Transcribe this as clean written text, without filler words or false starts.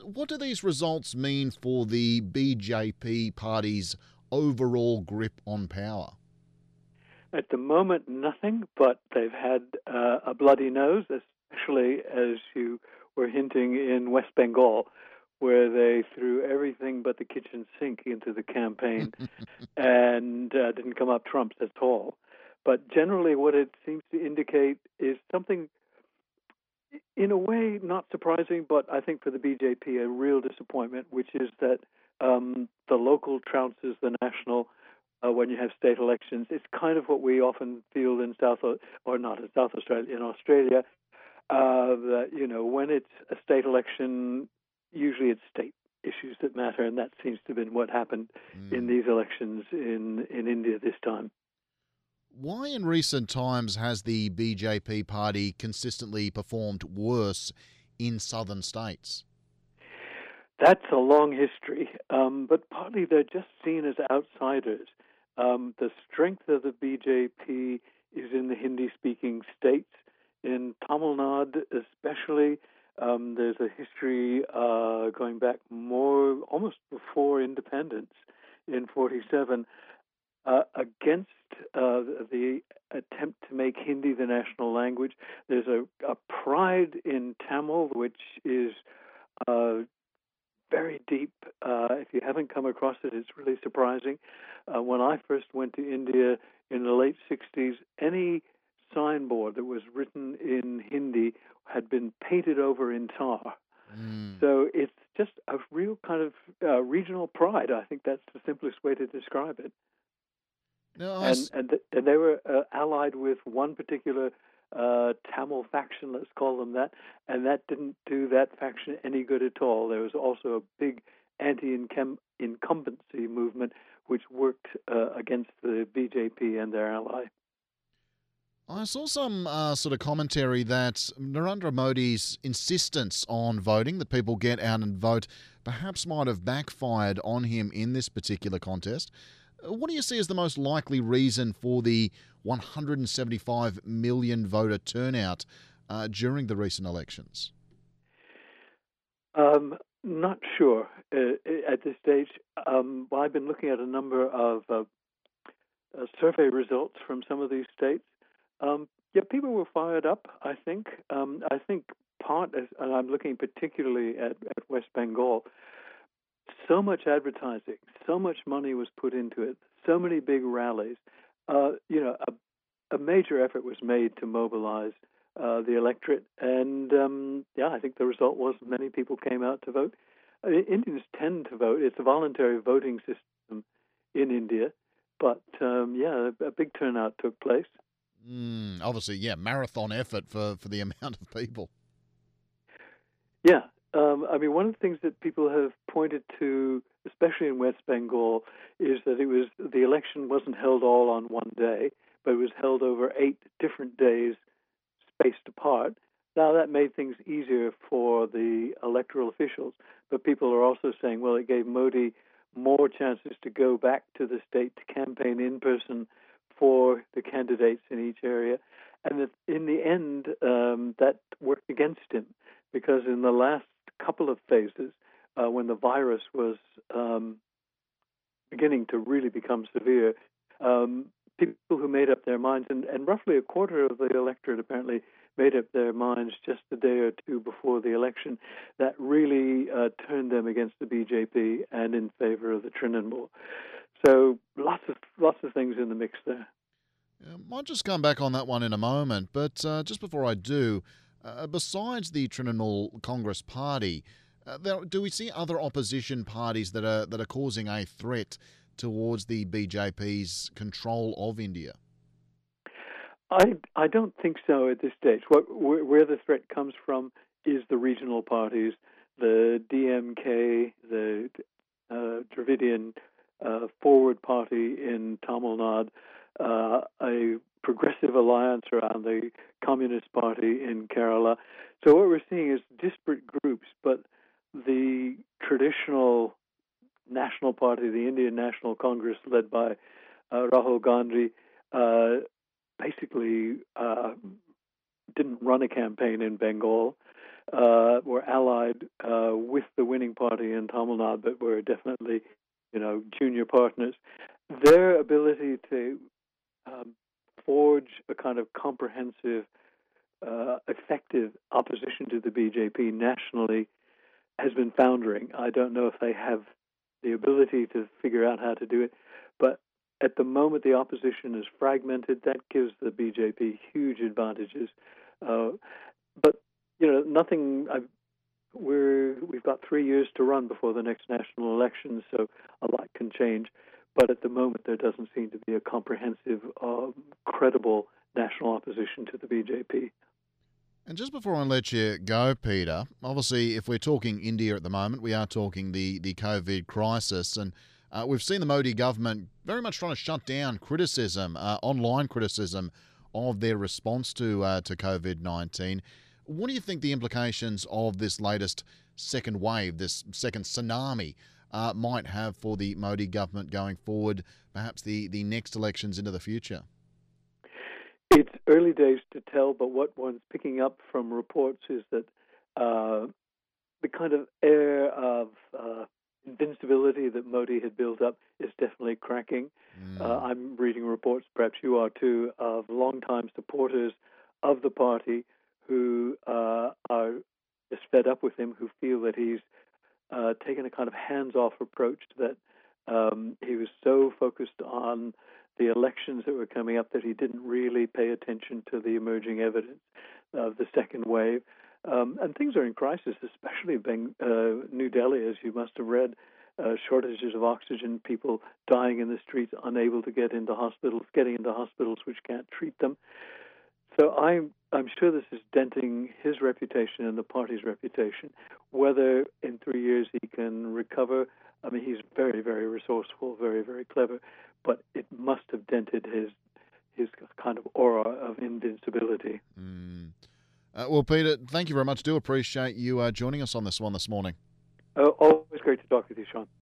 What do these results mean for the BJP party's overall grip on power? At the moment, nothing, but they've had a bloody nose, especially as you were hinting in West Bengal, where they threw everything but the kitchen sink into the campaign and didn't come up trumps at all. But generally, what it seems to indicate is something, in a way, not surprising, but I think for the BJP, a real disappointment, which is that the local trounces the national when you have state elections. It's kind of what we often feel in or not in South Australia, in Australia, that, when it's a state election, usually it's state issues that matter, and that seems to have been what happened in these elections in India this time. Why in recent times has the BJP party consistently performed worse in southern states? That's a long history, but partly they're just seen as outsiders. The strength of the BJP is in the Hindi-speaking states. In Tamil Nadu, especially, there's a history going back more almost before independence in '47 against the attempt to make Hindi the national language. There's a pride in Tamil, which is very deep. If you haven't come across it, it's really surprising. When I first went to India in the late '60s, any signboard that was written in Hindi had been painted over in tar. So it's just a real kind of regional pride. I think that's the simplest way to describe it. No, And they were allied with one particular Tamil faction, let's call them that, and that didn't do that faction any good at all. There was also a big anti-incumbency movement which worked against the BJP and their ally. I saw some sort of commentary that Narendra Modi's insistence on voting, that people get out and vote, perhaps might have backfired on him in this particular contest. What do you see as the most likely reason for the 175 million voter turnout during the recent elections? Not sure at this stage. I've been looking at a number of survey results from some of these states. Yeah, people were fired up, I think. I think and I'm looking particularly at West Bengal, so much advertising, so much money was put into it, so many big rallies. A major effort was made to mobilize the electorate, and I think the result was many people came out to vote. Indians tend to vote. It's a voluntary voting system in India, but a big turnout took place. Obviously, marathon effort for the amount of people. Yeah. One of the things that people have pointed to, especially in West Bengal, is that the election wasn't held all on one day, but it was held over 8 different days spaced apart. Now, that made things easier for the electoral officials, but people are also saying, well, it gave Modi more chances to go back to the state to campaign in person for the candidates in each area, and that in the end, that worked against him, because in the last couple of phases, when the virus was beginning to really become severe, people who made up their minds, and roughly a quarter of the electorate apparently made up their minds just a day or two before the election, that really turned them against the BJP and in favor of the Trinamool. So lots of things in the mix there. Might just come back on that one in a moment, but just before I do, besides the Trinamool Congress Party, do we see other opposition parties that are causing a threat towards the BJP's control of India? I don't think so at this stage. Where the threat comes from is the regional parties, the DMK, the Dravidian Forward Party in Tamil Nadu, a progressive alliance around the Communist Party in Kerala. So what we're seeing is disparate groups, but the traditional national party, the Indian National Congress, led by Rahul Gandhi, basically didn't run a campaign in Bengal, were allied with the winning winning party in Tamil Nadu, but were definitely, junior partners. Their ability to forge a kind of comprehensive, effective opposition to the BJP nationally has been foundering. I don't know if they have the ability to figure out how to do it, but at the moment the opposition is fragmented. That gives the BJP huge advantages. But nothing. We've got 3 years to run before the next national election, so a lot can change. But at the moment, there doesn't seem to be a comprehensive, credible national opposition to the BJP. And just before I let you go, Peter, obviously, if we're talking India at the moment, we are talking the COVID crisis, and we've seen the Modi government very much trying to shut down criticism, online criticism of their response to COVID-19. What do you think the implications of this latest second wave, this second tsunami, might have for the Modi government going forward, perhaps the next elections into the future? It's early days to tell, but what one's picking up from reports is that the kind of air of invincibility that Modi had built up is definitely cracking. I'm reading reports, perhaps you are too, of longtime supporters of the party who are just fed up with him, who feel that he's taken a kind of hands-off approach, that he was so focused on the elections that were coming up that he didn't really pay attention to the emerging evidence of the second wave. And things are in crisis, especially New Delhi, as you must have read, shortages of oxygen, people dying in the streets, unable to get into hospitals, getting into hospitals which can't treat them. So I'm sure this is denting his reputation and the party's reputation. Whether in 3 years he can recover, I mean, he's very, very resourceful, very, very clever, but it must have dented his kind of aura of invincibility. Well, Peter, thank you very much. Do appreciate you joining us on this one this morning. Always great to talk with you, Sean.